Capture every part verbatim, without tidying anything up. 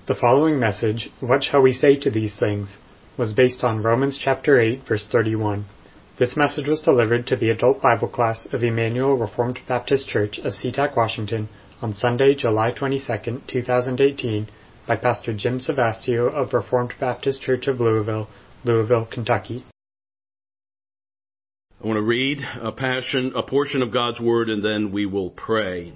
The following message, What Shall We Say to These Things?, was based on Romans chapter eight, verse thirty-one. This message was delivered to the adult Bible class of Emmanuel Reformed Baptist Church of SeaTac, Washington, on Sunday, July twenty-second, two thousand eighteen, by Pastor Jim Savastio of Reformed Baptist Church of Louisville, Louisville, Kentucky. I want to read a, passion, a portion of God's Word, and then we will pray.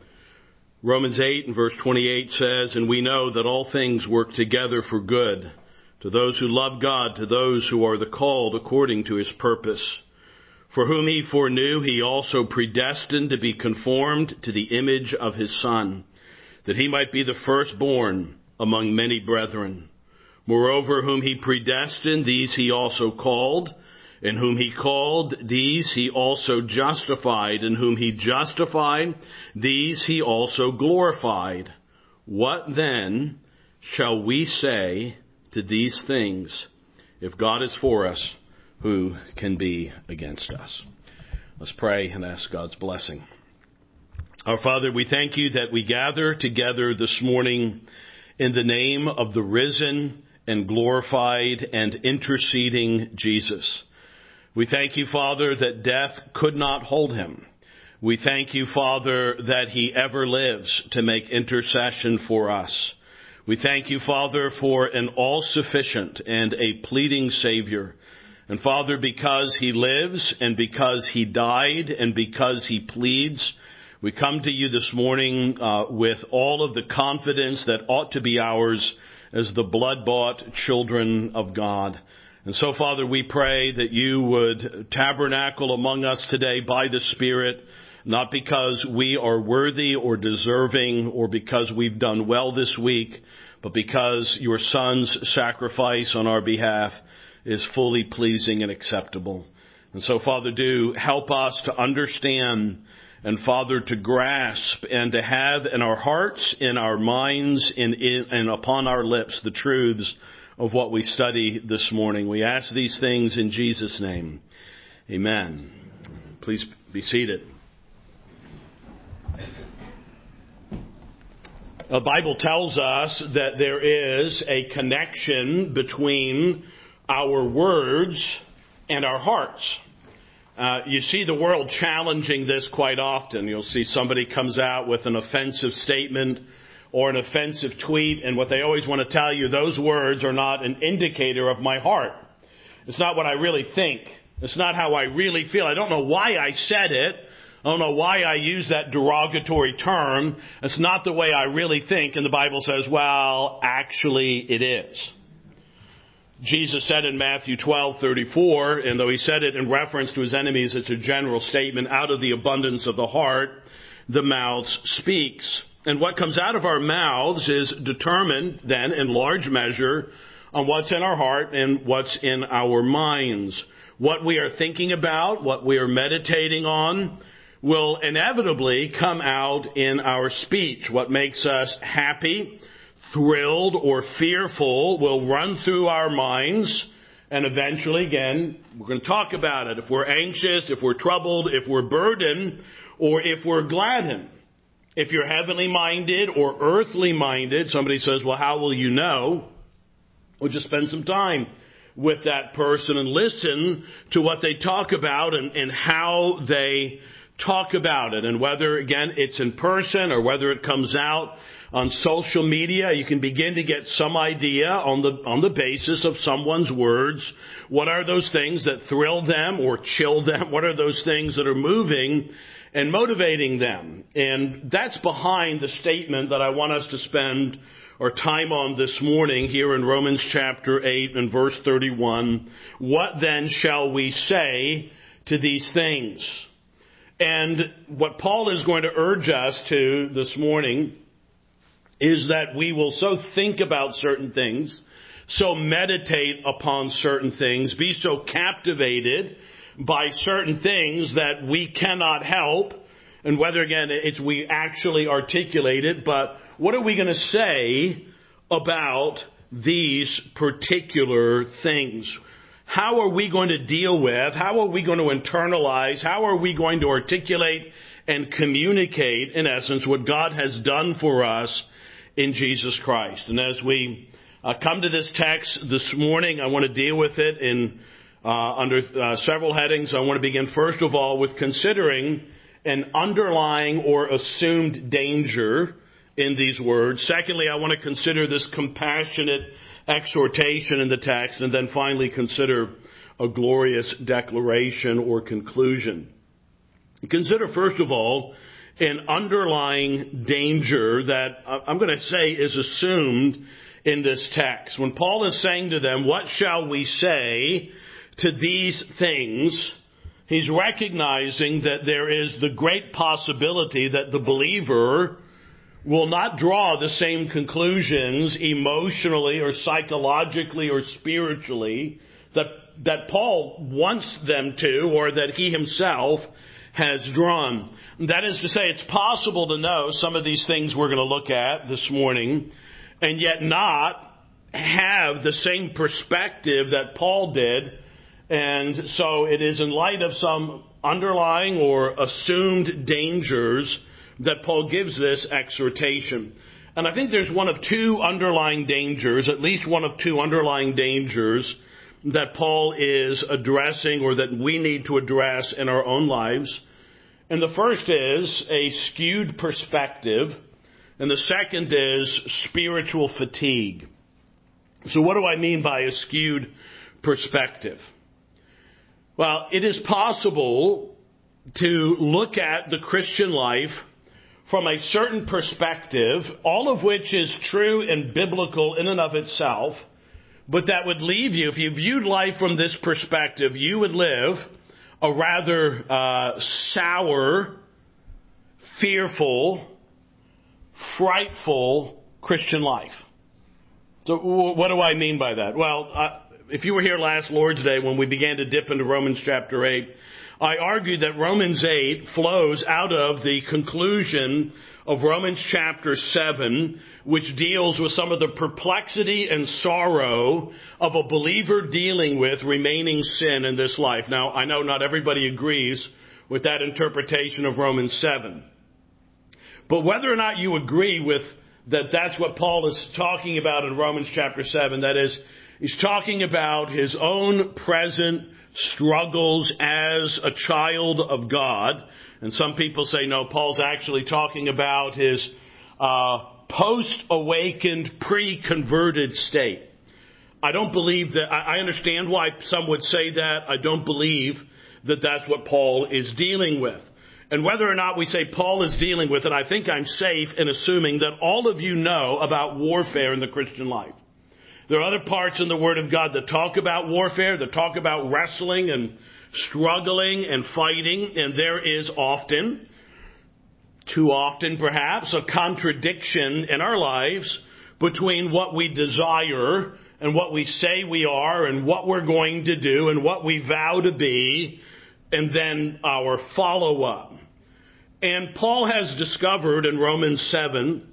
Romans eight and verse twenty-eight says, "And we know that all things work together for good, to those who love God, to those who are the called according to His purpose. For whom He foreknew, He also predestined to be conformed to the image of His Son, that He might be the firstborn among many brethren. Moreover, whom He predestined, these He also called. And whom He called, these He also justified. And whom He justified, these He also glorified. What then shall we say to these things? If God is for us, who can be against us?" Let's pray and ask God's blessing. Our Father, we thank You that we gather together this morning in the name of the risen and glorified and interceding Jesus. We thank You, Father, that death could not hold Him. We thank You, Father, that He ever lives to make intercession for us. We thank You, Father, for an all-sufficient and a pleading Savior. And Father, because He lives and because He died and because He pleads, we come to You this morning uh, with all of the confidence that ought to be ours as the blood-bought children of God. And so, Father, we pray that You would tabernacle among us today by the Spirit, not because we are worthy or deserving or because we've done well this week, but because Your Son's sacrifice on our behalf is fully pleasing and acceptable. And so, Father, do help us to understand and, Father, to grasp and to have in our hearts, in our minds, in, in, and upon our lips the truths of what we study this morning. We ask these things in Jesus' name. Amen. Please be seated. The Bible tells us that there is a connection between our words and our hearts. Uh, you see the world challenging this quite often. You'll see somebody comes out with an offensive statement or an offensive tweet, and what they always want to tell you, those words are not an indicator of my heart. It's not what I really think. It's not how I really feel. I don't know why I said it. I don't know why I use that derogatory term. It's not the way I really think. And the Bible says, well, actually it is. Jesus said in Matthew twelve thirty-four, and though He said it in reference to His enemies, it's a general statement, out of the abundance of the heart, the mouth speaks. And what comes out of our mouths is determined then in large measure on what's in our heart and what's in our minds. What we are thinking about, what we are meditating on, will inevitably come out in our speech. What makes us happy, thrilled, or fearful will run through our minds. And eventually, again, we're going to talk about it. If we're anxious, if we're troubled, if we're burdened, or if we're gladdened. If you're heavenly minded or earthly minded, somebody says, well, how will you know? Well, just spend some time with that person and listen to what they talk about and, and how they talk about it. And whether, again, it's in person or whether it comes out on social media, you can begin to get some idea on the on the basis of someone's words. What are those things that thrill them or chill them? What are those things that are moving and motivating them? And that's behind the statement that I want us to spend our time on this morning here in Romans chapter eight and verse thirty-one. What then shall we say to these things? And what Paul is going to urge us to this morning is that we will so think about certain things, so meditate upon certain things, be so captivated by certain things that we cannot help, and whether, again, it's we actually articulate it, but what are we going to say about these particular things? How are we going to deal with, how are we going to internalize, how are we going to articulate and communicate, in essence, what God has done for us in Jesus Christ. And as we uh, come to this text this morning, I want to deal with it in uh, under uh, several headings. I want to begin, first of all, with considering an underlying or assumed danger in these words. Secondly, I want to consider this compassionate exhortation in the text, and then finally consider a glorious declaration or conclusion. Consider, first of all, an underlying danger that I'm going to say is assumed in this text. When Paul is saying to them, what shall we say to these things? He's recognizing that there is the great possibility that the believer will not draw the same conclusions emotionally or psychologically or spiritually that, that Paul wants them to, or that he himself has drawn. That is to say, it's possible to know some of these things we're going to look at this morning and yet not have the same perspective that Paul did. And so it is in light of some underlying or assumed dangers that Paul gives this exhortation. And I think there's one of two underlying dangers, at least one of two underlying dangers that Paul is addressing or that we need to address in our own lives. And the first is a skewed perspective, and the second is spiritual fatigue. So what do I mean by a skewed perspective? Well, it is possible to look at the Christian life from a certain perspective, all of which is true and biblical in and of itself, but that would leave you, if you viewed life from this perspective, you would live a rather uh, sour, fearful, frightful Christian life. So what do I mean by that? Well, uh, if you were here last Lord's Day when we began to dip into Romans chapter eight, I argued that Romans eight flows out of the conclusion of Romans chapter seven, which deals with some of the perplexity and sorrow of a believer dealing with remaining sin in this life. Now, I know not everybody agrees with that interpretation of Romans seven. But whether or not you agree with that that's what Paul is talking about in Romans chapter seven, that is, he's talking about his own present struggles as a child of God. And some people say, no, Paul's actually talking about his uh, post-awakened, pre-converted state. I don't believe that. I understand why some would say that. I don't believe that that's what Paul is dealing with. And whether or not we say Paul is dealing with it, I think I'm safe in assuming that all of you know about warfare in the Christian life. There are other parts in the Word of God that talk about warfare, that talk about wrestling and struggling and fighting, and there is often, too often perhaps, a contradiction in our lives between what we desire and what we say we are and what we're going to do and what we vow to be, and then our follow-up. And Paul has discovered in Romans seven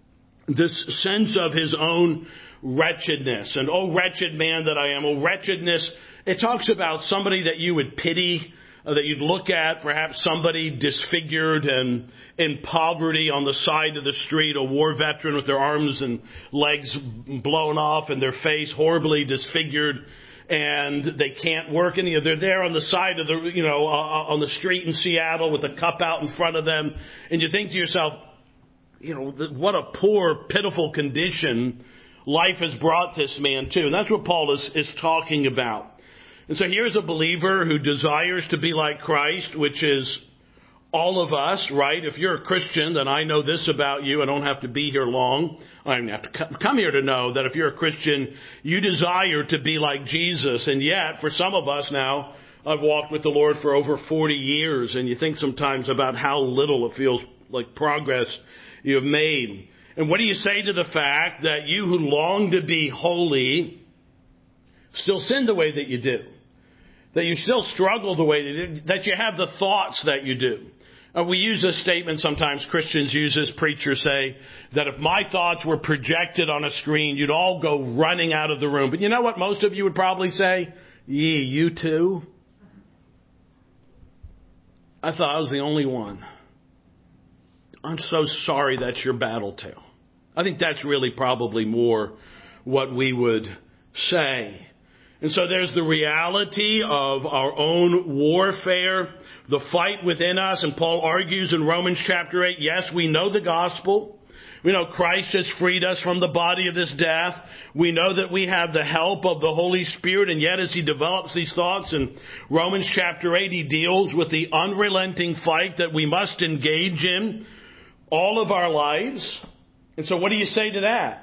this sense of his own wretchedness. And, oh, wretched man that I am. Oh, wretchedness. It talks about somebody that you would pity, uh, that you'd look at, perhaps somebody disfigured and in poverty on the side of the street, a war veteran with their arms and legs blown off and their face horribly disfigured, and they can't work any. They're there on the side of the, you know, uh, on the street in Seattle with a cup out in front of them, and you think to yourself, you know, what a poor, pitiful condition life has brought this man to. And that's what Paul is, is talking about. And so here's a believer who desires to be like Christ, which is all of us, right? If you're a Christian, then I know this about you. I don't have to be here long. I don't have to come here to know that if you're a Christian, you desire to be like Jesus. And yet, for some of us now, I've walked with the Lord for over forty years, and you think sometimes about how little it feels like progress you have made. And what do you say to the fact that you who long to be holy still sin the way that you do? That you still struggle the way that you do? That you have the thoughts that you do? Uh, we use this statement sometimes, Christians use this, preachers say, that if my thoughts were projected on a screen, you'd all go running out of the room. But you know what most of you would probably say? Yee, you too? I thought I was the only one. I'm so sorry that's your battle tale. I think that's really probably more what we would say. And so there's the reality of our own warfare, the fight within us. And Paul argues in Romans chapter eight, yes, we know the gospel. We know Christ has freed us from the body of this death. We know that we have the help of the Holy Spirit. And yet as he develops these thoughts in Romans chapter eight, he deals with the unrelenting fight that we must engage in all of our lives. And so what do you say to that?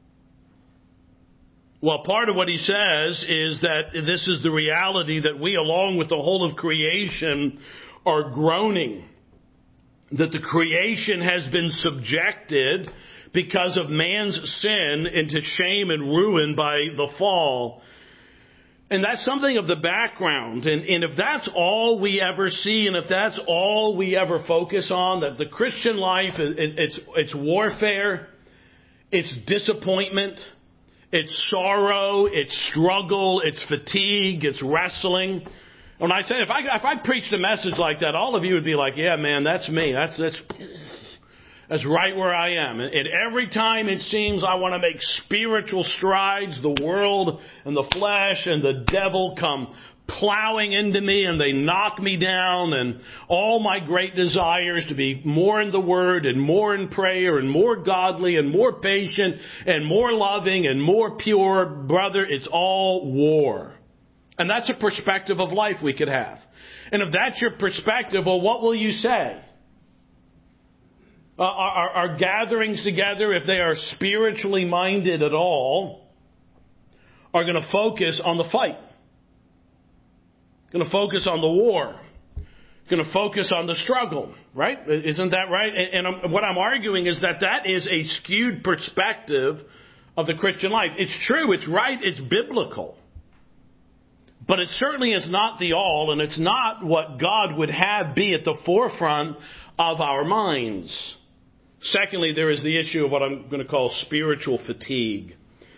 Well, part of what he says is that this is the reality that we, along with the whole of creation, are groaning. That the creation has been subjected because of man's sin into shame and ruin by the fall. And that's something of the background. And, and if that's all we ever see, and if that's all we ever focus on, that the Christian life, it, it's, it's warfare, it's disappointment, it's sorrow, it's struggle, it's fatigue, it's wrestling. When I say, if I if I preached a message like that, all of you would be like, yeah, man, that's me. That's that's that's right where I am. And, and every time it seems I want to make spiritual strides, the world and the flesh and the devil come plowing into me and they knock me down, and all my great desires to be more in the Word and more in prayer and more godly and more patient and more loving and more pure, brother, it's all war. And that's a perspective of life we could have. And if that's your perspective, well, what will you say? Uh, our, our gatherings together, if they are spiritually minded at all, are going to focus on the fight. Going to focus on the war. Going to focus on the struggle, right? Isn't that right? And, and I'm, what I'm arguing is that that is a skewed perspective of the Christian life. It's true, it's right, it's biblical. But it certainly is not the all, and it's not what God would have be at the forefront of our minds. Secondly, there is the issue of what I'm going to call spiritual fatigue.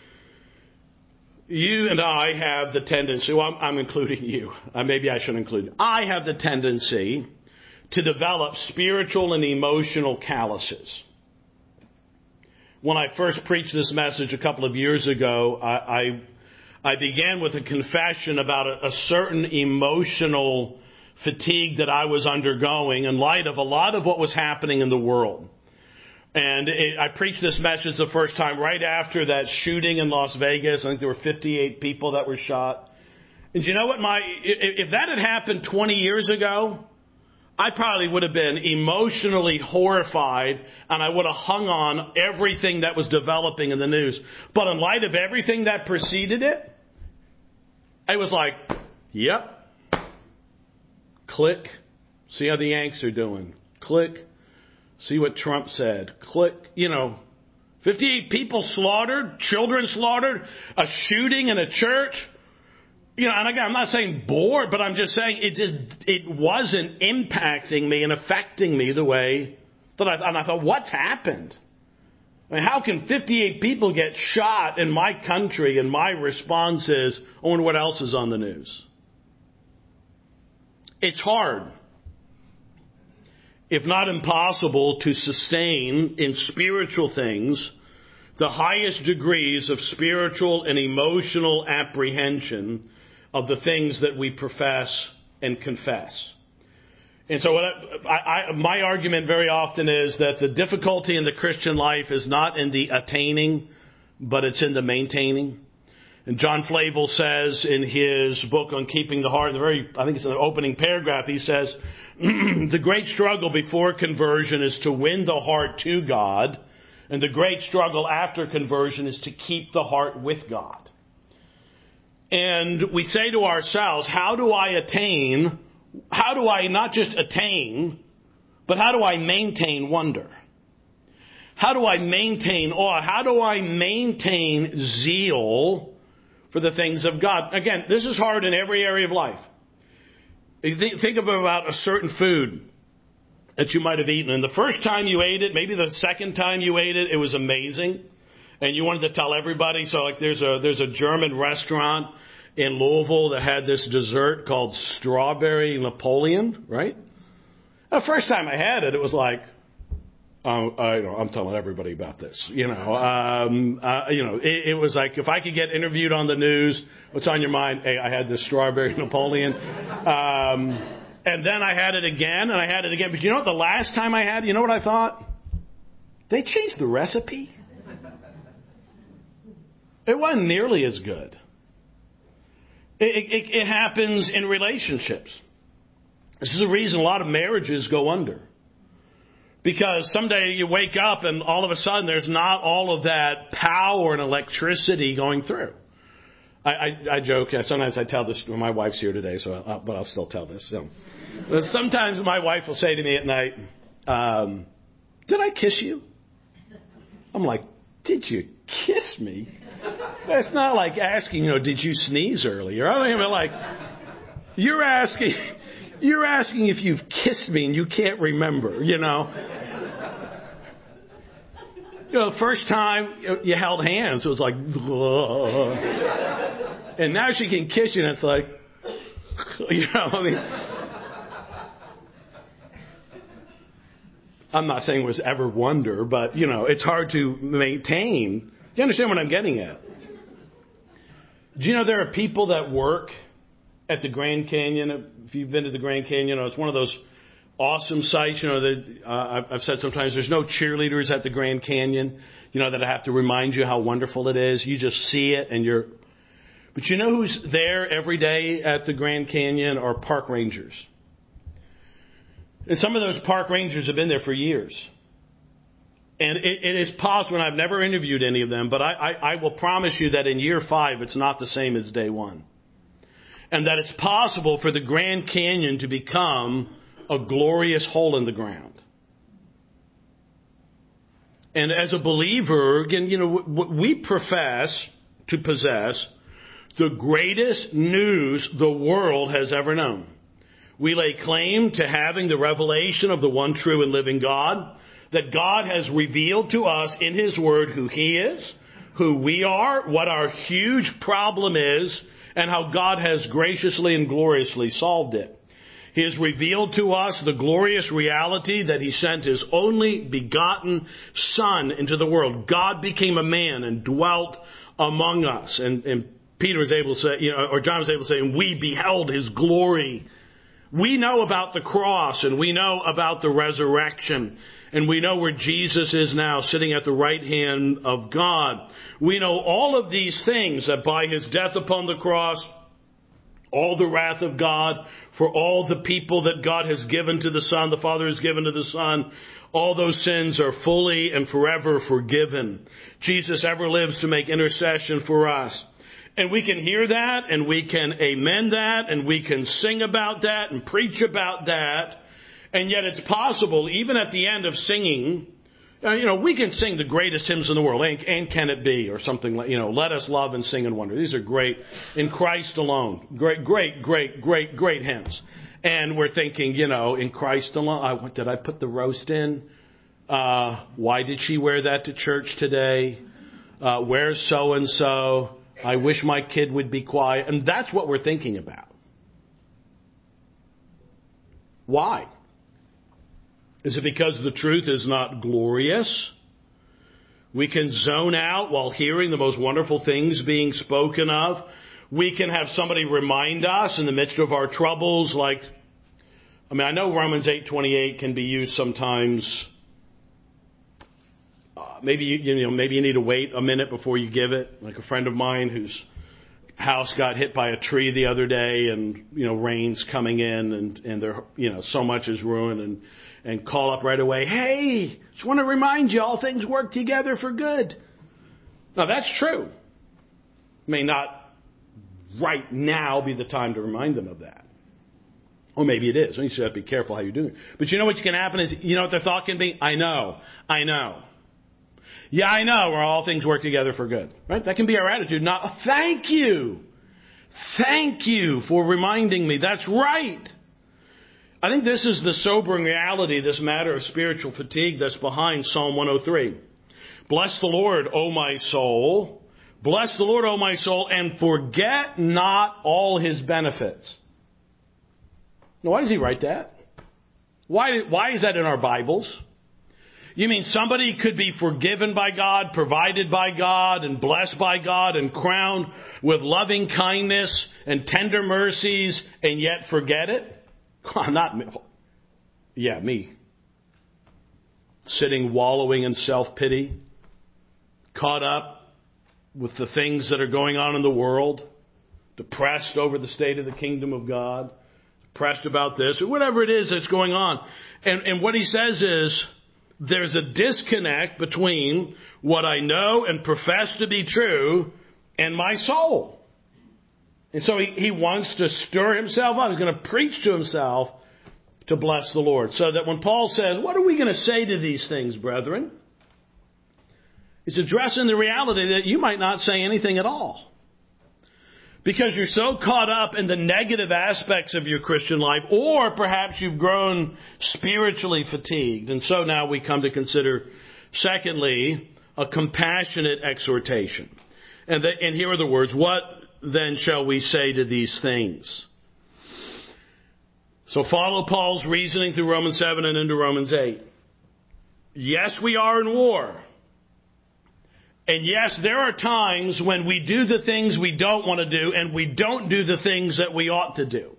You and I have the tendency, well, I'm, I'm including you. Uh, maybe I should include you. I have the tendency to develop spiritual and emotional calluses. When I first preached this message a couple of years ago, I, I, I began with a confession about a, a certain emotional fatigue that I was undergoing in light of a lot of what was happening in the world. And it, I preached this message the first time right after that shooting in Las Vegas. I think there were fifty-eight people that were shot. And you know what? My if that had happened twenty years ago, I probably would have been emotionally horrified, and I would have hung on everything that was developing in the news. But in light of everything that preceded it, I was like, yep. Click. See how the Yanks are doing. Click. See what Trump said. Click. You know, fifty-eight people slaughtered, children slaughtered, a shooting in a church. You know, and again, I'm not saying bored, but I'm just saying it just, it wasn't impacting me and affecting me the way that I, and I thought, what's happened? I mean, how can fifty-eight people get shot in my country? And my response is, I wonder what else is on the news. It's hard, if not impossible, to sustain in spiritual things the highest degrees of spiritual and emotional apprehension of the things that we profess and confess. And so what I, I, my argument very often is that the difficulty in the Christian life is not in the attaining, but it's in the maintaining. And John Flavel says in his book on Keeping the Heart, the very, I think it's in the opening paragraph, he says, the great struggle before conversion is to win the heart to God, and the great struggle after conversion is to keep the heart with God. And we say to ourselves, how do I attain, how do I not just attain, but how do I maintain wonder? How do I maintain awe? How do I maintain zeal for the things of God? Again, this is hard in every area of life. You think, think about a certain food that you might have eaten. And the first time you ate it, maybe the second time you ate it, it was amazing. And you wanted to tell everybody. So like there's a there's a German restaurant in Louisville that had this dessert called Strawberry Napoleon, right? The first time I had it, it was like, Um, I, you know, I'm telling everybody about this. You know, um, uh, you know, it, it was like if I could get interviewed on the news, what's on your mind? Hey, I had this strawberry Napoleon, um, and then I had it again, and I had it again. But you know what? The last time I had, you know what I thought? They changed the recipe. It wasn't nearly as good. It, it, it happens in relationships. This is the reason a lot of marriages go under. Because someday you wake up and all of a sudden there's not all of that power and electricity going through. I, I, I joke. Sometimes I tell this. Well, my wife's here today, so I'll, but I'll still tell this. So, but sometimes my wife will say to me at night, um, "Did I kiss you?" I'm like, "Did you kiss me?" That's not like asking, you know, "Did you sneeze earlier?" I mean, like you're asking. You're asking if you've kissed me and you can't remember, you know. You know, the first time you held hands, it was like, ugh. And now she can kiss you and it's like, you know, I mean. I'm not saying it was ever wonder, but, you know, it's hard to maintain. Do you understand what I'm getting at? Do you know there are people that work at the Grand Canyon? If you've been to the Grand Canyon, you know, it's one of those awesome sites. You know, that uh, I've said sometimes there's no cheerleaders at the Grand Canyon, you know, that I have to remind you how wonderful it is. You just see it and you're. But you know who's there every day at the Grand Canyon are park rangers. And some of those park rangers have been there for years. And it, it is possible, and I've never interviewed any of them, but I, I, I will promise you that in year five, it's not the same as day one. And that it's possible for the Grand Canyon to become a glorious hole in the ground. And as a believer, again, you know, we profess to possess the greatest news the world has ever known. We lay claim to having the revelation of the one true and living God, that God has revealed to us in His Word who He is, who we are, what our huge problem is, and how God has graciously and gloriously solved it. He has revealed to us the glorious reality that He sent His only begotten Son into the world. God became a man and dwelt among us. And, and Peter was able to say, you know, or John was able to say, and we beheld His glory. We know about the cross, and we know about the resurrection, and we know where Jesus is now, sitting at the right hand of God. We know all of these things, that by His death upon the cross, all the wrath of God for all the people that God has given to the Son, the Father has given to the Son, all those sins are fully and forever forgiven. Jesus ever lives to make intercession for us. And we can hear that, and we can amen that, and we can sing about that and preach about that. And yet it's possible, even at the end of singing, uh, you know, we can sing the greatest hymns in the world, and, and Can It Be, or something like, you know, Let Us Love and Sing and Wonder. These are great, in Christ alone. Great, great, great, great, great hymns. And we're thinking, you know, in Christ alone, I, what, did I put the roast in? Uh, why did she wear that to church today? Uh, where's so-and-so? I wish my kid would be quiet. And that's what we're thinking about. Why? Is it because the truth is not glorious? We can zone out while hearing the most wonderful things being spoken of. We can have somebody remind us in the midst of our troubles, like, I mean, I know Romans eight twenty-eight can be used sometimes. Uh, maybe you, you know, maybe you need to wait a minute before you give it. Like a friend of mine whose house got hit by a tree the other day, and you know, rain's coming in, and and there, you know, so much is ruined, and and call up right away. Hey, just want to remind you, all things work together for good. Now that's true. May not right now be the time to remind them of that. Or maybe it is. You should have to be careful how you're doing it. But you know what can happen is, you know what their thought can be? I know. I know. Yeah, I know where all things work together for good. Right? That can be our attitude. Not, thank you. Thank you for reminding me. That's right. I think this is the sobering reality, this matter of spiritual fatigue that's behind Psalm one oh three. Bless the Lord, O my soul. Bless the Lord, O my soul, and forget not all His benefits. Now, why does He write that? Why, why is that in our Bibles? You mean somebody could be forgiven by God, provided by God, and blessed by God, and crowned with loving kindness and tender mercies, and yet forget it? Not me. Yeah, me. Sitting wallowing in self-pity, caught up with the things that are going on in the world, depressed over the state of the kingdom of God, depressed about this, or whatever it is that's going on. And, and what he says is, there's a disconnect between what I know and profess to be true and my soul. And so he, he wants to stir himself up. He's going to preach to himself to bless the Lord. So that when Paul says, what are we going to say to these things, brethren? He's addressing the reality that you might not say anything at all. Because you're so caught up in the negative aspects of your Christian life, or perhaps you've grown spiritually fatigued. And so now we come to consider, secondly, a compassionate exhortation. And, the, and here are the words, what then shall we say to these things? So follow Paul's reasoning through Romans seven and into Romans eight. Yes, we are in war. And yes, there are times when we do the things we don't want to do, and we don't do the things that we ought to do.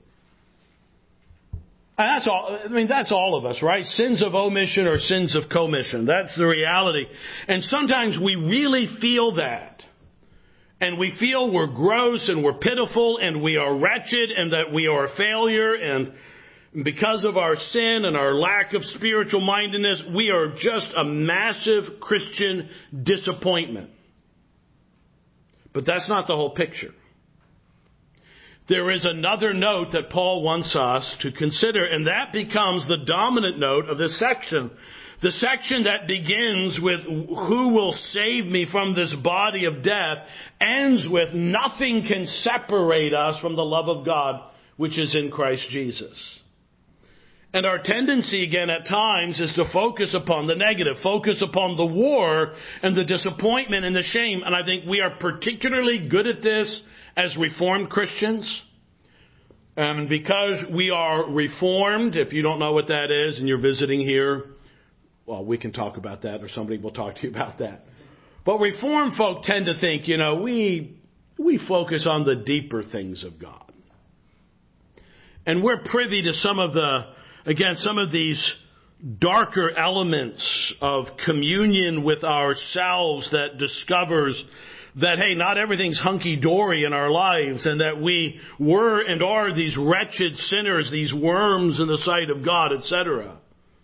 And that's all. I mean, that's all of us, right? Sins of omission or sins of commission. That's the reality. And sometimes we really feel that. And we feel we're gross and we're pitiful and we are wretched and that we are a failure, and because of our sin and our lack of spiritual mindedness, we are just a massive Christian disappointment. But that's not the whole picture. There is another note that Paul wants us to consider, and that becomes the dominant note of this section. The section that begins with who will save me from this body of death ends with nothing can separate us from the love of God which is in Christ Jesus. And our tendency, again, at times is to focus upon the negative, focus upon the war and the disappointment and the shame. And I think we are particularly good at this as Reformed Christians. And because we are Reformed, if you don't know what that is and you're visiting here, well, we can talk about that, or somebody will talk to you about that. But Reformed folk tend to think, you know, we we focus on the deeper things of God. And we're privy to some of the Again, some of these darker elements of communion with ourselves that discovers that, hey, not everything's hunky-dory in our lives, and that we were and are these wretched sinners, these worms in the sight of God, et cetera.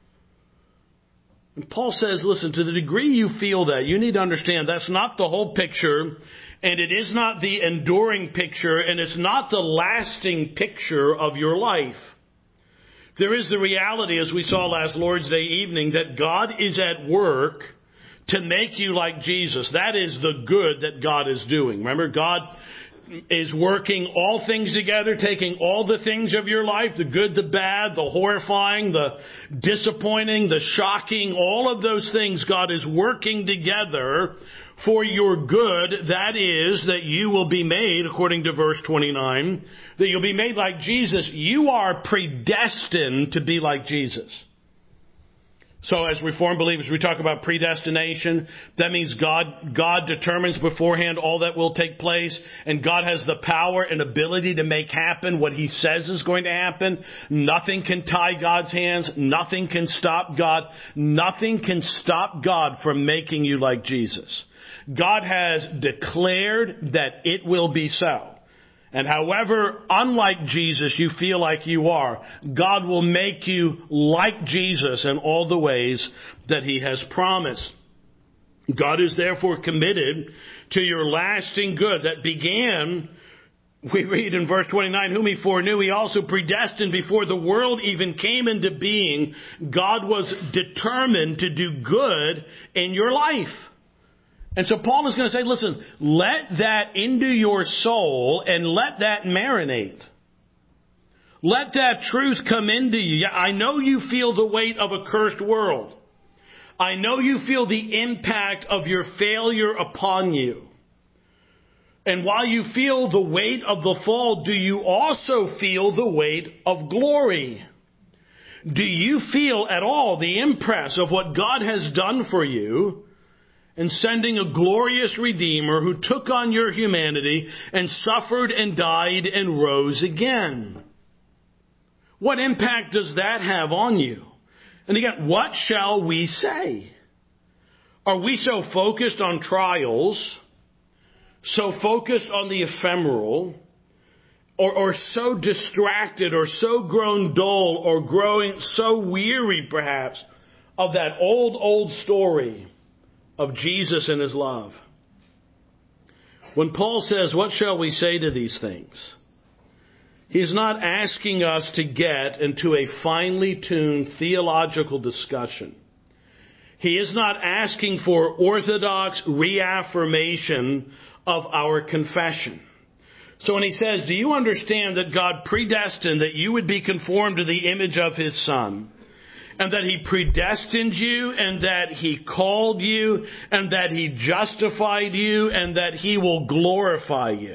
And Paul says, listen, to the degree you feel that, you need to understand that's not the whole picture, and it is not the enduring picture, and it's not the lasting picture of your life. There is the reality, as we saw last Lord's Day evening, that God is at work to make you like Jesus. That is the good that God is doing. Remember, God is working all things together, taking all the things of your life, the good, the bad, the horrifying, the disappointing, the shocking, all of those things God is working together for your good. That is, that you will be made, according to verse twenty-nine, that you'll be made like Jesus. You are predestined to be like Jesus. So as Reformed believers, we talk about predestination. That means God, God determines beforehand all that will take place, and God has the power and ability to make happen what He says is going to happen. Nothing can tie God's hands. Nothing can stop God. Nothing can stop God from making you like Jesus. God has declared that it will be so. And however unlike Jesus you feel like you are, God will make you like Jesus in all the ways that He has promised. God is therefore committed to your lasting good that began, we read in verse twenty-nine, whom He foreknew, He also predestined before the world even came into being. God was determined to do good in your life. And so Paul is going to say, listen, let that into your soul and let that marinate. Let that truth come into you. I know you feel the weight of a cursed world. I know you feel the impact of your failure upon you. And while you feel the weight of the fall, do you also feel the weight of glory? Do you feel at all the impress of what God has done for you in sending a glorious Redeemer who took on your humanity and suffered and died and rose again? What impact does that have on you? And again, what shall we say? Are we so focused on trials, so focused on the ephemeral, or, or so distracted, or so grown dull, or growing so weary, perhaps, of that old, old story of Jesus and His love? When Paul says, what shall we say to these things? He's not asking us to get into a finely tuned theological discussion. He is not asking for orthodox reaffirmation of our confession. So when he says, do you understand that God predestined that you would be conformed to the image of His Son, and that He predestined you, and that He called you, and that He justified you, and that He will glorify you?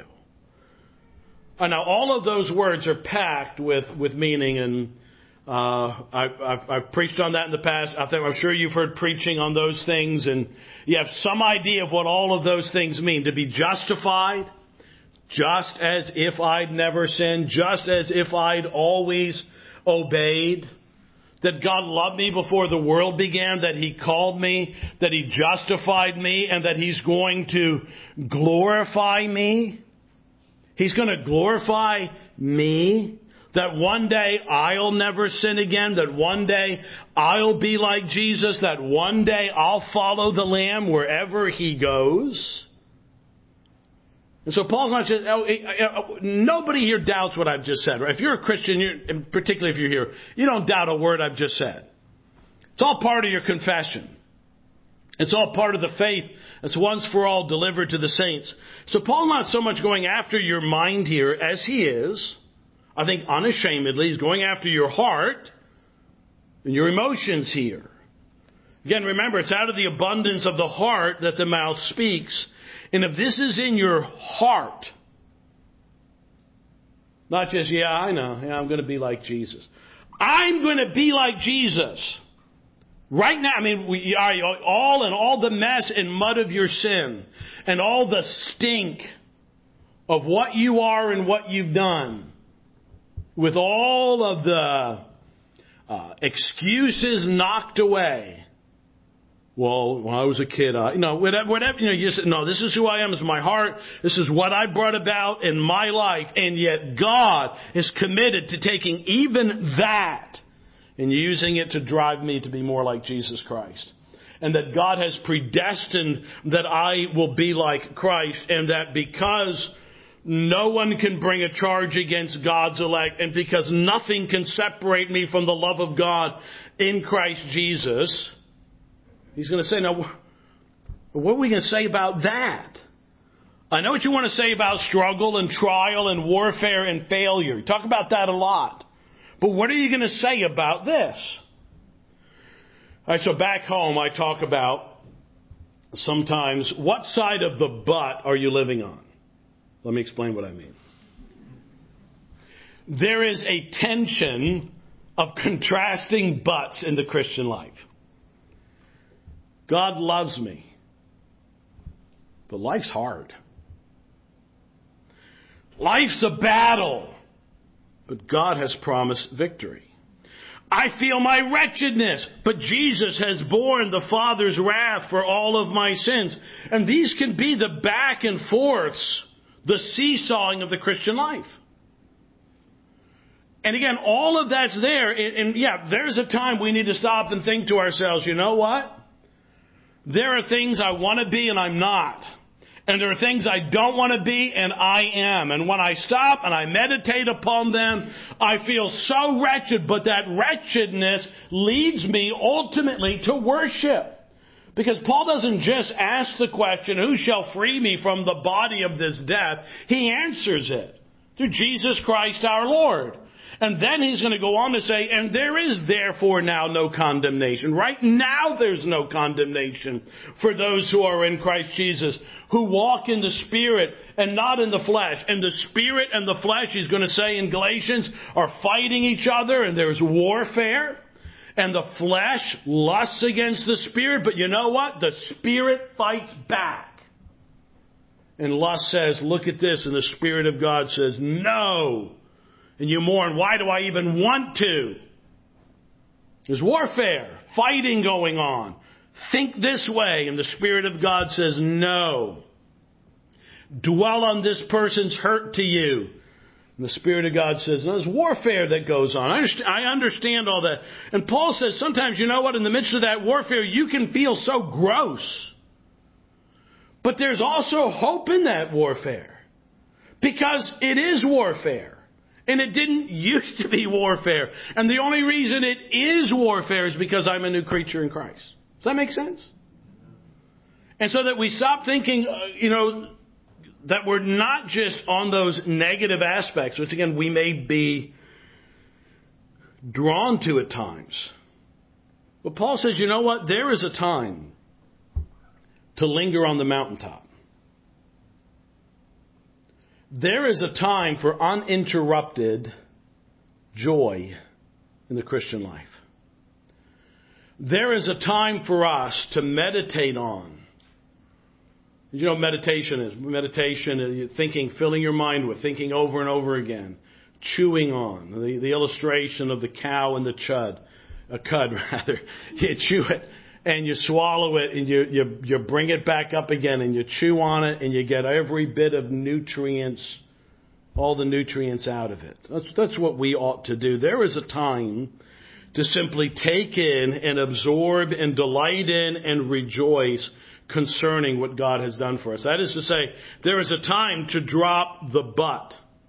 And now all of those words are packed with, with meaning, and uh, I've, I've, I've preached on that in the past. I think, I'm sure you've heard preaching on those things, and you have some idea of what all of those things mean. To be justified, just as if I'd never sinned, just as if I'd always obeyed. That God loved me before the world began, that He called me, that He justified me, and that He's going to glorify me. He's going to glorify me. That one day I'll never sin again. That one day I'll be like Jesus. That one day I'll follow the Lamb wherever He goes. And so Paul's not just, nobody here doubts what I've just said. Right? If you're a Christian, you're, and particularly if you're here, you don't doubt a word I've just said. It's all part of your confession. It's all part of the faith that's once for all delivered to the saints. So Paul's not so much going after your mind here as he is, I think unashamedly, he's going after your heart and your emotions here. Again, remember, it's out of the abundance of the heart that the mouth speaks. And if this is in your heart, not just, yeah, I know, yeah, I'm going to be like Jesus. I'm going to be like Jesus. Right now, I mean, we are all in all the mess and mud of your sin and all the stink of what you are and what you've done, with all of the uh, excuses knocked away. Well, when I was a kid, I, you know, whatever, whatever, you know, you just, no, this is who I am. This is my heart. This is what I brought about in my life. And yet God is committed to taking even that and using it to drive me to be more like Jesus Christ. And that God has predestined that I will be like Christ, and that because no one can bring a charge against God's elect, and because nothing can separate me from the love of God in Christ Jesus, He's going to say, now, what are we going to say about that? I know what you want to say about struggle and trial and warfare and failure. You talk about that a lot. But what are you going to say about this? All right, so back home, I talk about sometimes, what side of the butt are you living on? Let me explain what I mean. There is a tension of contrasting butts in the Christian life. God loves me, but life's hard. Life's a battle, but God has promised victory. I feel my wretchedness, but Jesus has borne the Father's wrath for all of my sins. And these can be the back and forths, the seesawing of the Christian life. And again, all of that's there. And, and yeah, there's a time we need to stop and think to ourselves, you know what? There are things I want to be and I'm not. And there are things I don't want to be and I am. And when I stop and I meditate upon them, I feel so wretched. But that wretchedness leads me ultimately to worship. Because Paul doesn't just ask the question, who shall free me from the body of this death? He answers it through Jesus Christ our Lord. And then he's going to go on to say, and there is therefore now no condemnation. Right now there's no condemnation for those who are in Christ Jesus, who walk in the Spirit and not in the flesh. And the Spirit and the flesh, he's going to say in Galatians, are fighting each other, and there's warfare. And the flesh lusts against the Spirit, but you know what? The Spirit fights back. And lust says, look at this, and the Spirit of God says, no. And you mourn, why do I even want to? There's warfare, fighting going on. Think this way, and the Spirit of God says, no. Dwell on this person's hurt to you. And the Spirit of God says, there's warfare that goes on. I understand, I understand all that. And Paul says, sometimes, you know what, in the midst of that warfare, you can feel so gross. But there's also hope in that warfare. Because it is warfare. And it didn't used to be warfare. And the only reason it is warfare is because I'm a new creature in Christ. Does that make sense? And so that we stop thinking, uh, you know, that we're not just on those negative aspects, which again, we may be drawn to at times. But Paul says, you know what? There is a time to linger on the mountaintop. There is a time for uninterrupted joy in the Christian life. There is a time for us to meditate on. You know what meditation is? Meditation is thinking, filling your mind with, thinking over and over again, chewing on. The, the illustration of the cow and the chud, a cud rather. You chew it and you swallow it and you, you, you bring it back up again and you chew on it and you get every bit of nutrients, all the nutrients out of it. That's, that's what we ought to do. There is a time to simply take in and absorb and delight in and rejoice concerning what God has done for us. That is to say, there is a time to drop the but.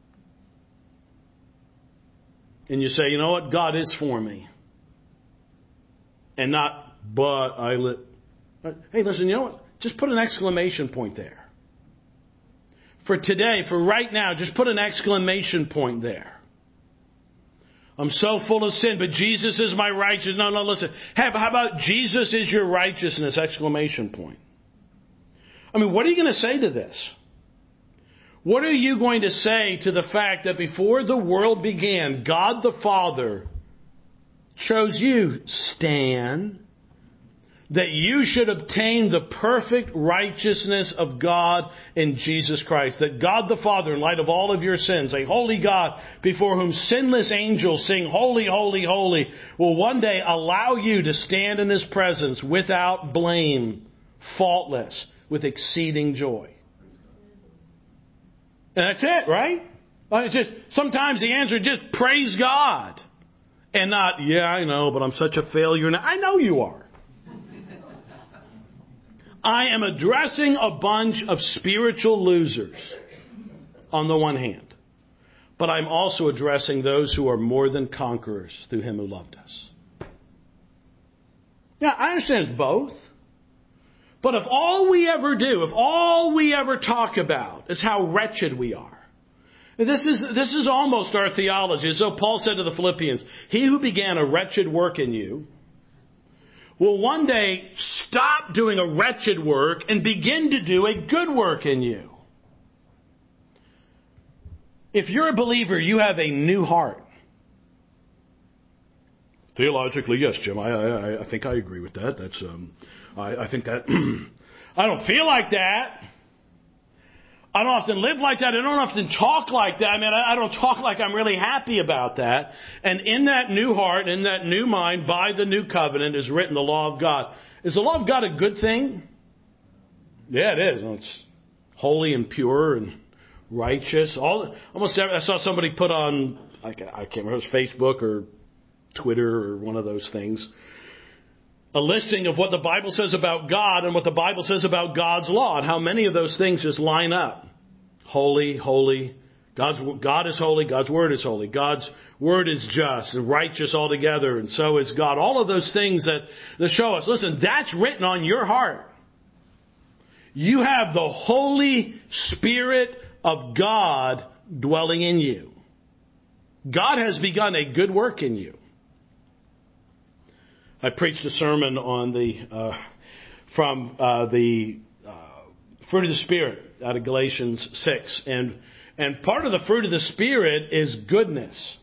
And you say, you know what? God is for me. And not, but I let... Hey, listen, you know what? Just put an exclamation point there. For today, for right now, just put an exclamation point there. I'm so full of sin, but Jesus is my righteousness. No, no, listen. How about Jesus is your righteousness? Exclamation point. I mean, what are you going to say to this? What are you going to say to the fact that before the world began, God the Father chose you, Stan, that you should obtain the perfect righteousness of God in Jesus Christ. That God the Father, in light of all of your sins, a holy God before whom sinless angels sing, holy, holy, holy, will one day allow you to stand in His presence without blame, faultless, with exceeding joy. And that's it, right? It's just, sometimes the answer is just praise God. And not, yeah, I know, but I'm such a failure now. I know you are. I am addressing a bunch of spiritual losers on the one hand. But I'm also addressing those who are more than conquerors through Him who loved us. Yeah, I understand it's both. But if all we ever do, if all we ever talk about is how wretched we are, this is, this is almost our theology. So Paul said to the Philippians, He who began a wretched work in you will one day stop doing a wretched work and begin to do a good work in you. If you're a believer, you have a new heart. Theologically, yes, Jim. I, I, I think I agree with that. That's um, I, I think that I don't feel like that. I don't often live like that. I don't often talk like that. I mean, I, I don't talk like I'm really happy about that. And in that new heart, in that new mind, by the new covenant is written the law of God. Is the law of God a good thing? Yeah, it is. Well, it's holy and pure and righteous. All almost. Every, I saw somebody put on, I, I can't remember, it was Facebook or Twitter or one of those things, a listing of what the Bible says about God and what the Bible says about God's law and how many of those things just line up. Holy, holy. God's, God is holy. God's word is holy. God's word is just and righteous altogether, and so is God. All of those things that, that show us, listen, that's written on your heart. You have the Holy Spirit of God dwelling in you. God has begun a good work in you. I preached a sermon on the uh, from uh, the uh, fruit of the Spirit out of Galatians six, and and part of the fruit of the Spirit is goodness.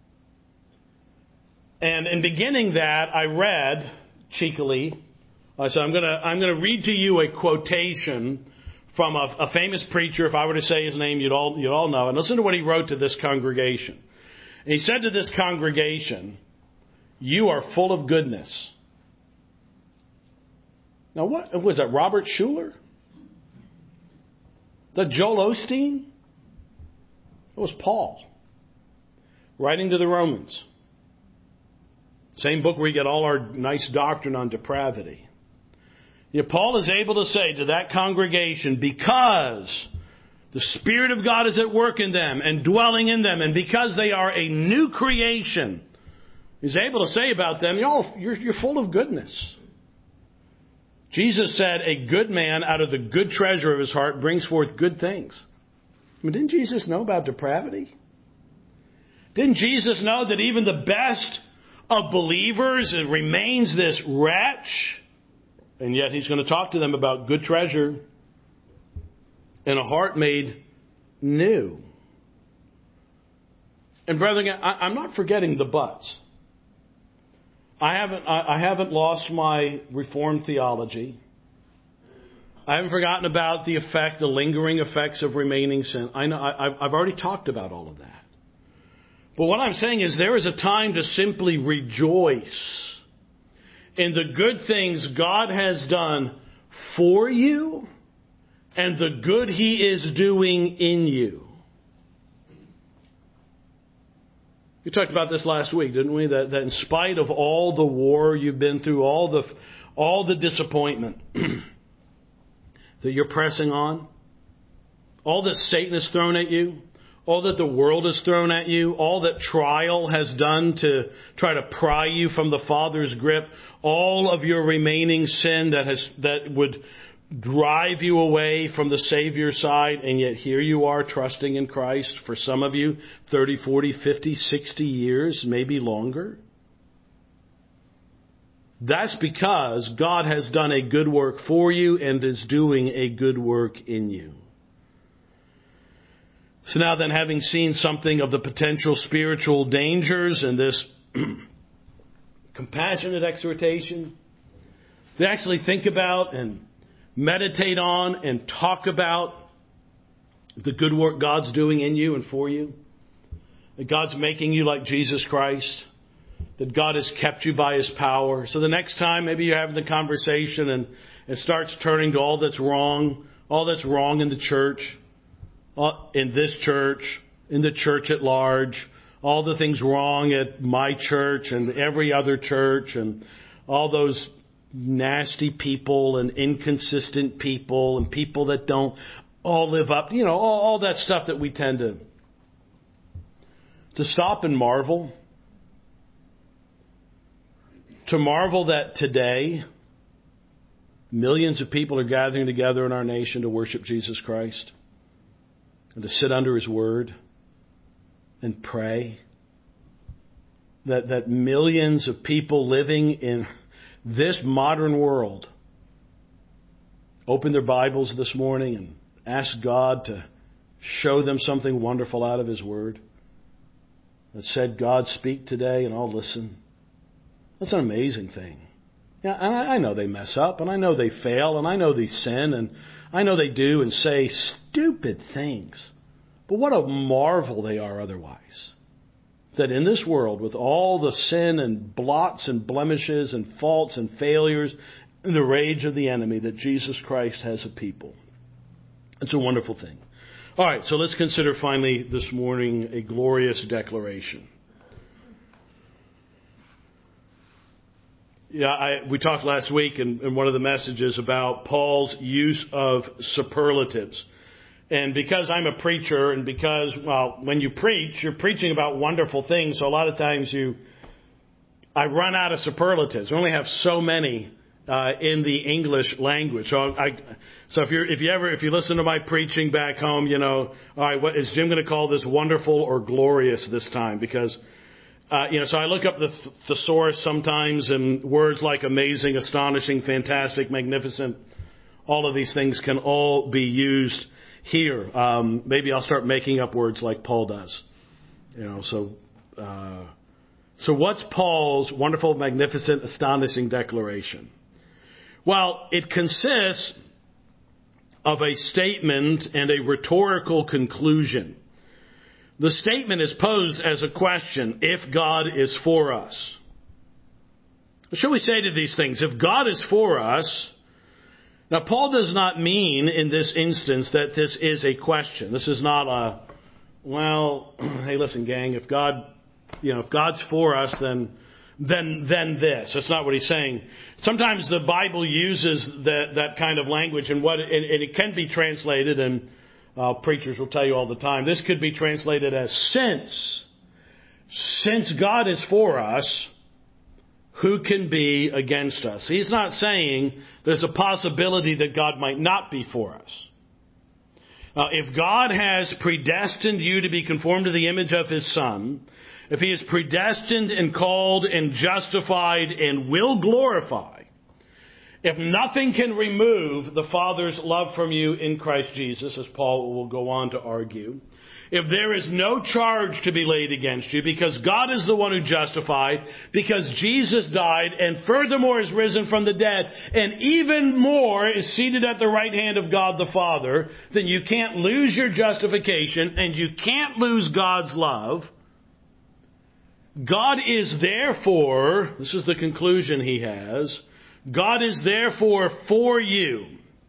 And in beginning that, I read cheekily. I said, I'm going to I'm going to read to you a quotation from a, a famous preacher. If I were to say his name, you'd all you'd all know. And listen to what he wrote to this congregation. And he said to this congregation, "You are full of goodness." Now, what was that? Robert Schuller? The Joel Osteen? It was Paul, writing to the Romans. Same book where we get all our nice doctrine on depravity. Yet Paul is able to say to that congregation, because the Spirit of God is at work in them and dwelling in them, and because they are a new creation, he's able to say about them, Y'all, you're, you're full of goodness. Jesus said, a good man out of the good treasure of his heart brings forth good things. I mean, didn't Jesus know about depravity? Didn't Jesus know that even the best of believers remains this wretch? And yet he's going to talk to them about good treasure and a heart made new. And brethren, I, I'm not forgetting the buts. I haven't, I, I haven't lost my Reformed theology. I haven't forgotten about the effect, the lingering effects of remaining sin. I know, I, I've already talked about all of that. But what I'm saying is there is a time to simply rejoice in the good things God has done for you and the good He is doing in you. We talked about this last week, didn't we? That, that in spite of all the war you've been through, all the all the disappointment that you're pressing on, all that Satan has thrown at you, all that the world has thrown at you, all that trial has done to try to pry you from the Father's grip, all of your remaining sin that has that would drive you away from the Savior's side, and yet here you are trusting in Christ for some of you thirty, forty, fifty, sixty years, maybe longer. That's because God has done a good work for you and is doing a good work in you. So now then, having seen something of the potential spiritual dangers in this compassionate exhortation, to actually think about and meditate on and talk about the good work God's doing in you and for you. That God's making you like Jesus Christ. That God has kept you by His power. So the next time maybe you're having the conversation and it starts turning to all that's wrong, all that's wrong in the church, in this church, in the church at large, all the things wrong at my church and every other church, and all those nasty people and inconsistent people and people that don't all live up, you know, all, all that stuff that we tend to to stop and marvel. To marvel that today millions of people are gathering together in our nation to worship Jesus Christ and to sit under His Word and pray. That that millions of people living in this modern world open their Bibles this morning and ask God to show them something wonderful out of His Word. That said, God, speak today and I'll listen. That's an amazing thing. Yeah, and I, I know they mess up, and I know they fail, and I know they sin, and I know they do and say stupid things. But what a marvel they are otherwise. That in this world, with all the sin and blots and blemishes and faults and failures and the rage of the enemy, that Jesus Christ has a people. It's a wonderful thing. All right, so let's consider finally this morning a glorious declaration. Yeah, I, we talked last week in, in one of the messages about Paul's use of superlatives. And because I'm a preacher, and because, well, when you preach, you're preaching about wonderful things. So a lot of times you, I run out of superlatives. We only have so many uh, in the English language. So, I, so if you if you ever if you listen to my preaching back home, you know, all right, what is Jim going to call this, wonderful or glorious this time? Because uh, you know, so I look up the thesaurus sometimes, and words like amazing, astonishing, fantastic, magnificent. All of these things can all be used here. Um, maybe I'll start making up words like Paul does. You know, so uh, so what's Paul's wonderful, magnificent, astonishing declaration? Well, it consists of a statement and a rhetorical conclusion. The statement is posed as a question: if God is for us. What should we say to these things? If God is for us. Now, Paul does not mean in this instance that this is a question. This is not a, well, hey, listen, gang, if God, you know, if God's for us, then, then, then this. That's not what he's saying. Sometimes the Bible uses that, that kind of language, and what, and, and it can be translated, and uh, preachers will tell you all the time, this could be translated as since. Since God is for us, who can be against us? He's not saying there's a possibility that God might not be for us. Now, if God has predestined you to be conformed to the image of His Son, if He is predestined and called and justified and will glorify, if nothing can remove the Father's love from you in Christ Jesus, as Paul will go on to argue, if there is no charge to be laid against you, because God is the one who justified, because Jesus died, and furthermore is risen from the dead, and even more is seated at the right hand of God the Father, then you can't lose your justification, and you can't lose God's love. God is therefore, this is the conclusion he has, God is therefore for you.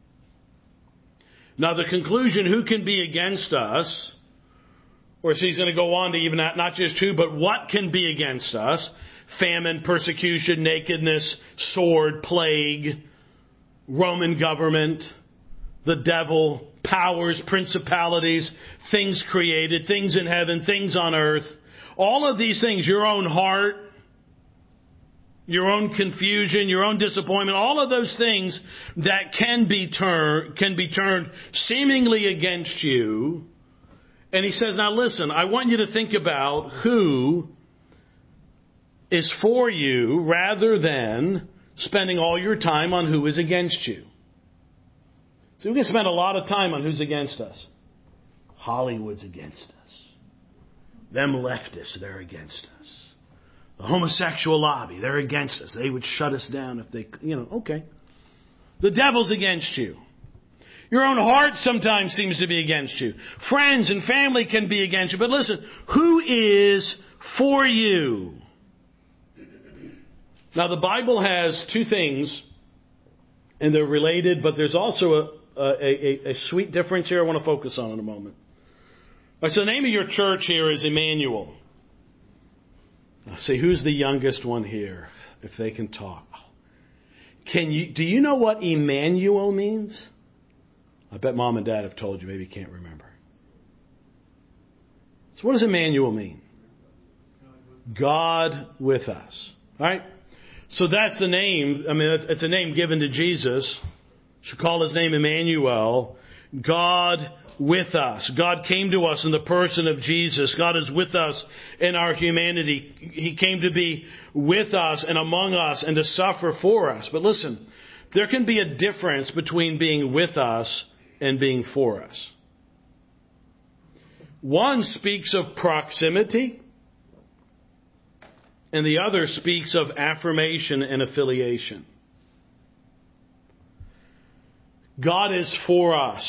Now the conclusion, who can be against us? Or so he's going to go on to even not, not just who, but what can be against us. Famine, persecution, nakedness, sword, plague, Roman government, the devil, powers, principalities, things created, things in heaven, things on earth. All of these things, your own heart, your own confusion, your own disappointment, all of those things that can be turned, can be turned seemingly against you. And he says, now listen, I want you to think about who is for you rather than spending all your time on who is against you. So we can spend a lot of time on who's against us. Hollywood's against us. Them leftists, they're against us. The homosexual lobby, they're against us. They would shut us down if they, you know, okay. The devil's against you. Your own heart sometimes seems to be against you. Friends and family can be against you. But listen, who is for you? Now, the Bible has two things, and they're related, but there's also a, a, a, a sweet difference here I want to focus on in a moment. Right, so the name of your church here is Emmanuel. Now, see, who's the youngest one here, if they can talk? Can you? Do you know what Emmanuel means? I bet mom and dad have told you. Maybe you can't remember. So what does Emmanuel mean? God with us. All right? So that's the name. I mean, it's, it's a name given to Jesus. Should call his name Emmanuel. God with us. God came to us in the person of Jesus. God is with us in our humanity. He came to be with us and among us and to suffer for us. But listen, there can be a difference between being with us and being for us. One speaks of proximity, and the other speaks of affirmation and affiliation. God is for us.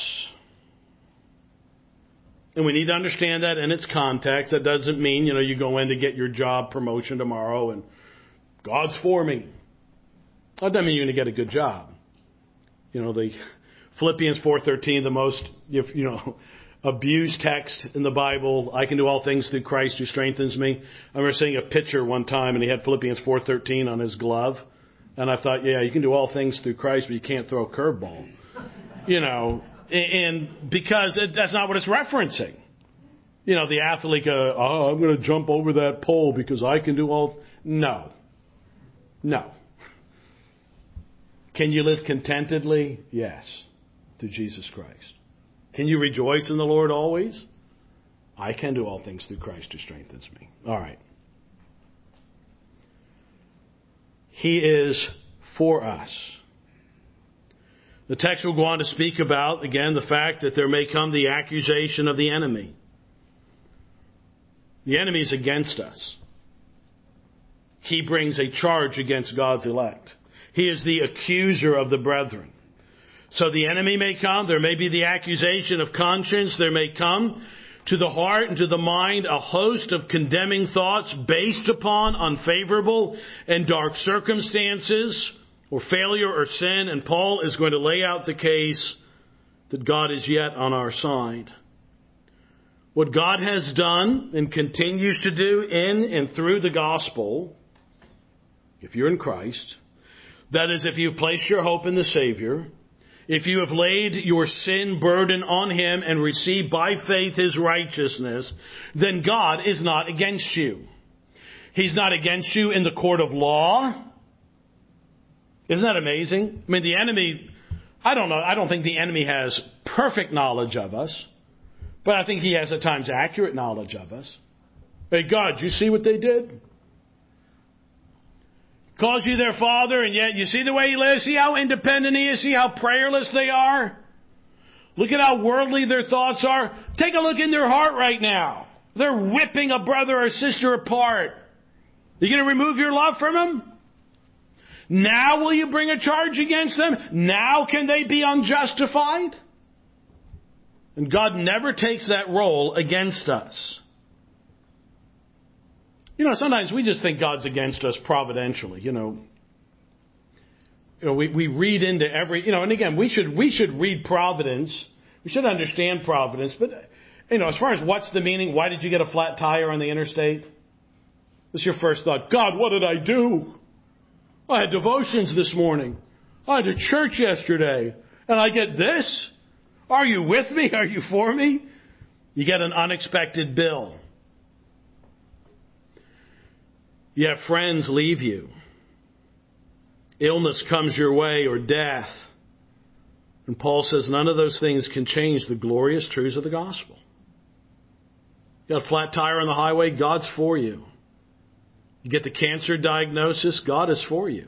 And we need to understand that in its context. That doesn't mean, you know, you go in to get your job promotion tomorrow and God's for me. That doesn't mean you're going to get a good job. You know, the Philippians four thirteen, the most, you know, abused text in the Bible. I can do all things through Christ who strengthens me. I remember seeing a picture one time, and he had Philippians four thirteen on his glove. And I thought, yeah, you can do all things through Christ, but you can't throw a curveball. You know, and because it, that's not what it's referencing. You know, the athlete, uh, oh, I'm going to jump over that pole because I can do all. No. No. Can you live contentedly? Yes, through Jesus Christ. Can you rejoice in the Lord always? I can do all things through Christ who strengthens me. All right. He is for us. The text will go on to speak about, again, the fact that there may come the accusation of the enemy. The enemy is against us. He brings a charge against God's elect. He is the accuser of the brethren. So the enemy may come. There may be the accusation of conscience. There may come to the heart and to the mind a host of condemning thoughts based upon unfavorable and dark circumstances or failure or sin. And Paul is going to lay out the case that God is yet on our side. What God has done and continues to do in and through the gospel, if you're in Christ, that is, if you've placed your hope in the Savior, if you have laid your sin burden on Him and received by faith His righteousness, then God is not against you. He's not against you in the court of law. Isn't that amazing? I mean, the enemy, I don't know, I don't think the enemy has perfect knowledge of us, but I think he has at times accurate knowledge of us. Hey, God, you see what they did? Calls you their father, and yet you see the way he lives. See how independent he is. See how prayerless they are. Look at how worldly their thoughts are. Take a look in their heart right now. They're ripping a brother or sister apart. Are you going to remove your love from them? Now will you bring a charge against them? Now can they be unjustified? And God never takes that role against us. You know, sometimes we just think God's against us providentially. You know, you know, we, we read into every, you know, and again, we should we should read providence. We should understand providence. But, you know, as far as what's the meaning, why did you get a flat tire on the interstate? What's your first thought? God, what did I do? I had devotions this morning. I had a church yesterday. And I get this? Are you with me? Are you for me? You get an unexpected bill. You have friends leave you. Illness comes your way or death. And Paul says none of those things can change the glorious truths of the gospel. You got a flat tire on the highway, God's for you. You get the cancer diagnosis, God is for you.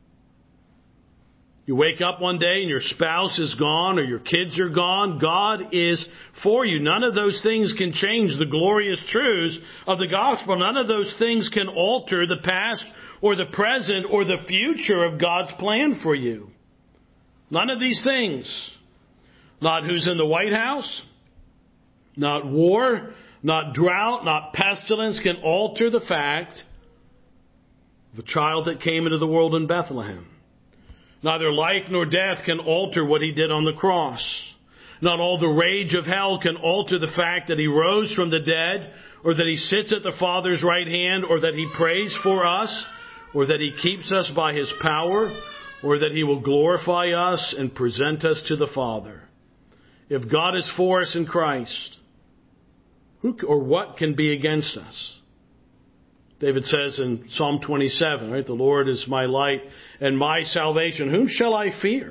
You wake up one day and your spouse is gone or your kids are gone, God is for you. None of those things can change the glorious truths of the gospel. None of those things can alter the past or the present or the future of God's plan for you. None of these things. Not who's in the White House, not war, not drought, not pestilence can alter the fact of a child that came into the world in Bethlehem. Neither life nor death can alter what He did on the cross. Not all the rage of hell can alter the fact that He rose from the dead, or that He sits at the Father's right hand, or that He prays for us, or that He keeps us by His power, or that He will glorify us and present us to the Father. If God is for us in Christ, who or what can be against us? David says in Psalm twenty-seven, right, the Lord is my light and my salvation. Whom shall I fear?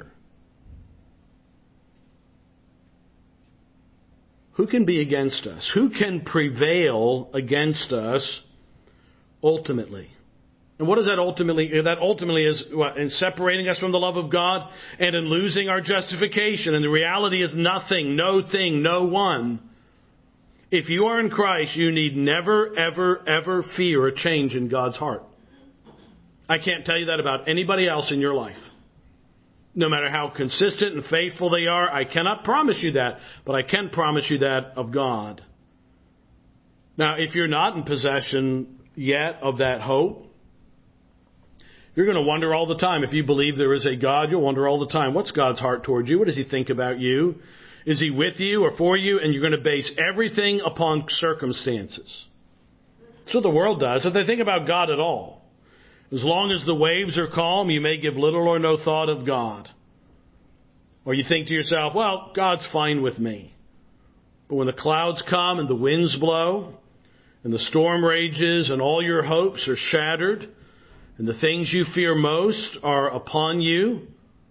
Who can be against us? Who can prevail against us ultimately? And what is that ultimately? That ultimately is what, in separating us from the love of God and in losing our justification. And the reality is nothing, no thing, no one. If you are in Christ, you need never, ever, ever fear a change in God's heart. I can't tell you that about anybody else in your life. No matter how consistent and faithful they are, I cannot promise you that, but I can promise you that of God. Now, if you're not in possession yet of that hope, you're going to wonder all the time. If you believe there is a God, you'll wonder all the time, what's God's heart towards you? What does He think about you? Is He with you or for you? And you're going to base everything upon circumstances. That's what the world does. If they think about God at all. As long as the waves are calm, you may give little or no thought of God. Or you think to yourself, well, God's fine with me. But when the clouds come and the winds blow and the storm rages and all your hopes are shattered and the things you fear most are upon you,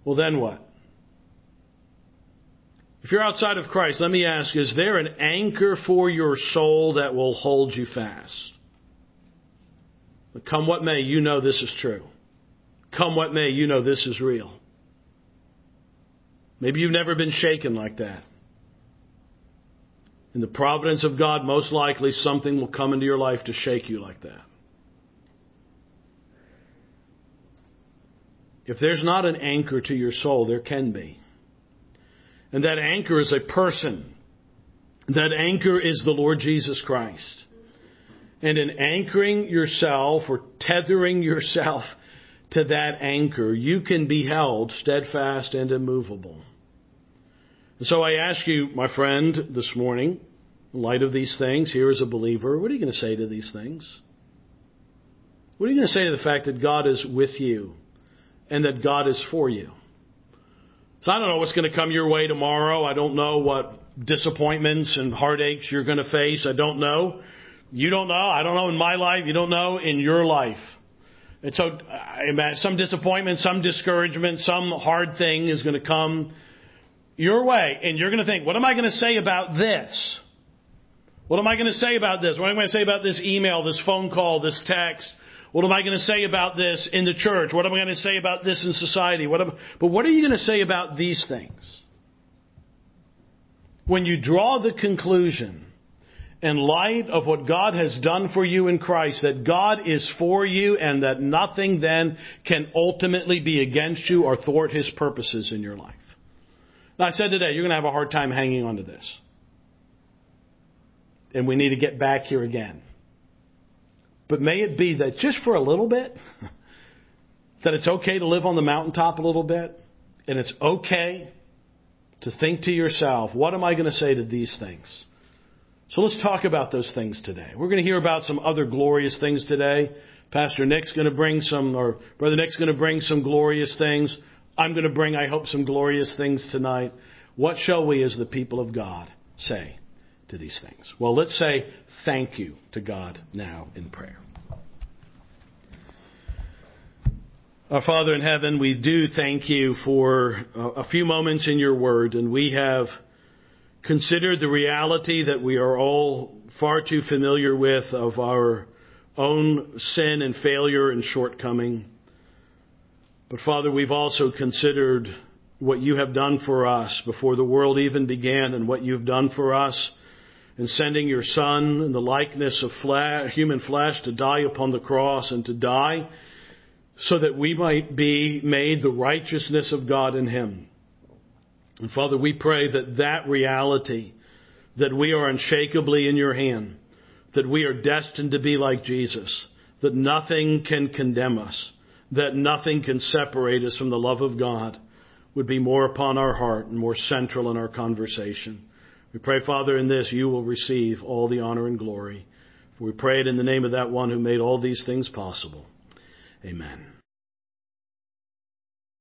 Well, then what? If you're outside of Christ, let me ask, is there an anchor for your soul that will hold you fast? But come what may, you know this is true. Come what may, you know this is real. Maybe you've never been shaken like that. In the providence of God, most likely something will come into your life to shake you like that. If there's not an anchor to your soul, there can be. And that anchor is a person. That anchor is the Lord Jesus Christ. And in anchoring yourself or tethering yourself to that anchor, you can be held steadfast and immovable. And so I ask you, my friend, this morning, in light of these things, here as a believer, what are you going to say to these things? What are you going to say to the fact that God is with you and that God is for you? So I don't know what's going to come your way tomorrow. I don't know what disappointments and heartaches you're going to face. I don't know. You don't know. I don't know in my life. You don't know in your life. And so some disappointment, some discouragement, some hard thing is going to come your way. And you're going to think, what am I going to say about this? What am I going to say about this? What am I going to say about this email, this phone call, this text? What am I going to say about this in the church? What am I going to say about this in society? What am, but what are you going to say about these things? When you draw the conclusion in light of what God has done for you in Christ, that God is for you and that nothing then can ultimately be against you or thwart His purposes in your life. Now, I said today, you're going to have a hard time hanging on to this. And we need to get back here again. But may it be that just for a little bit, that it's okay to live on the mountaintop a little bit, and it's okay to think to yourself, what am I going to say to these things? So let's talk about those things today. We're going to hear about some other glorious things today. Pastor Nick's going to bring some, or Brother Nick's going to bring some glorious things. I'm going to bring, I hope, some glorious things tonight. What shall we as the people of God say to these things? Well, let's say thank you to God now in prayer. Our Father in heaven, we do thank you for a few moments in your word, and we have considered the reality that we are all far too familiar with of our own sin and failure and shortcoming. But Father, we've also considered what you have done for us before the world even began, and what you've done for us in sending your Son in the likeness of flesh, human flesh to die upon the cross, and to die so that we might be made the righteousness of God in Him. And Father, we pray that that reality, that we are unshakably in your hand, that we are destined to be like Jesus, that nothing can condemn us, that nothing can separate us from the love of God, would be more upon our heart and more central in our conversation. We pray, Father, in this you will receive all the honor and glory. For we pray it in the name of that one who made all these things possible. Amen.